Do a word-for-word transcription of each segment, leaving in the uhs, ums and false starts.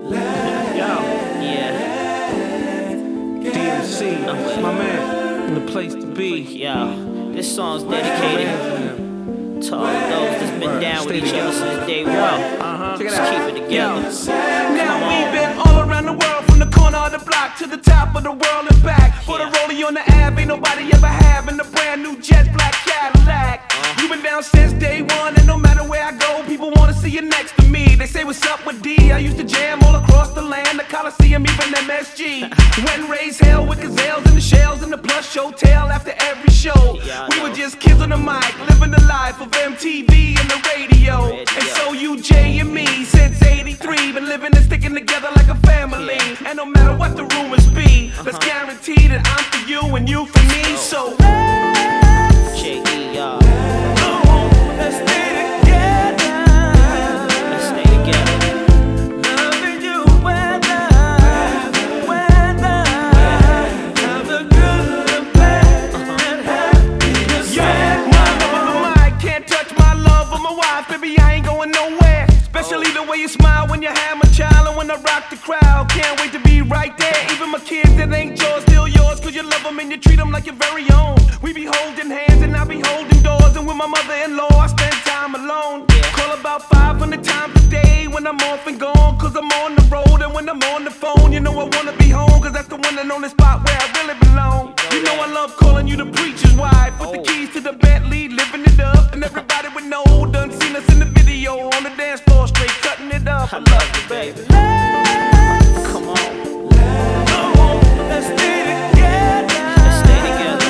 Yeah. D M C, that's my man. The place to be. Yo, this song's dedicated to all of those that's been down with each other since day one. Uh-huh. Just keep it together. Now we've been all around the world, from the corner of the block to the top of the world and back. For the rollie on the Ave, ain't nobody ever having a brand new jet black Cadillac. Uh. You've been down since day one, and no matter where I go, people wanna see you next to me. They say what's up with D? I used to jam all across the land, the Coliseum, even M S G. Went and raised hell with gazelles and the shells and the plush hotel after every show. Yeah, we were just kids on the mic, living the life of M T V and the radio. Radio. And so you, Jay, and me, since eighty-three, been living and sticking together like a family. Yeah. And no matter what the rumors be, Uh-huh. let's guarantee that I'm for you and you for me. So J E R. let's stay together. Let's stay together. Loving you weather, weather, have the good, the bad, and happy to say. My love of the mic can't touch my love of my wife, baby. I ain't going nowhere. Especially the way you smile when you have my child and when I rock the crowd. Can't wait to be right there. Even my kids that ain't yours, still yours, cause you love them and you treat them like your very own. We be holding hands and I be holding doors, and with my mother-in-law I spend time alone. Yeah. Call about five hundred times a day when I'm off and gone, cause I'm on the road. And when I'm on the phone, you know I wanna be home, cause that's the one and only spot where I really belong. You know I love calling you the preacher's wife, with the keys to the Bentley, living it up. And everybody would know, done seen us in the video, on the dance floor, straight cutting it up. I love you, baby. Come on. Let's stay together. Let's stay together.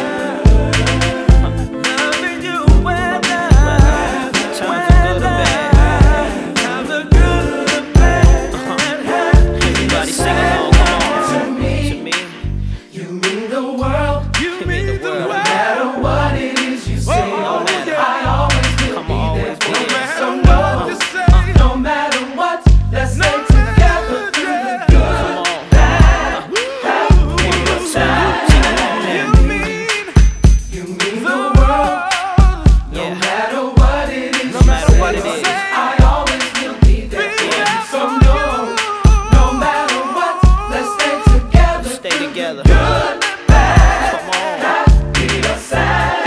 Loving you weather, Times are good or bad. have the good, the bad, and happy. Everybody sing along. Come on. To me, To me, you mean the world. You mean the world. No matter what it is you say, Oh, matter. I always will Come be on, there always for be you. there. So No matter no, what you say. no matter what, let's stay No together matter through the what. good, come on. bad, happy, One more or time. sad. Sing along, man. You mean You mean the the world. world. No Yeah. matter what it is No you matter say, what it is. I always will be there for you. So no, no matter what, let's stay together Stay through together. the good, bad, Come on. happy, or sad.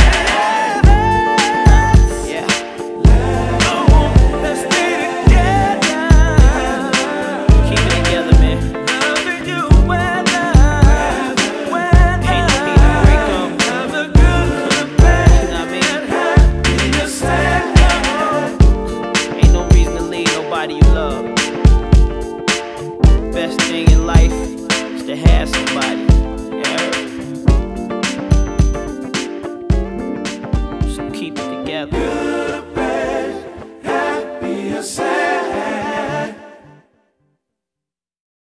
Yeah. Let's stay together. Keep it together, man. Loving you weather, weather, Ain't no need to break up. have the good, the bad, You know what I mean? and happy to say. Ain't no reason to leave nobody you love. Best thing in life is to have somebody. Yeah. So keep it together.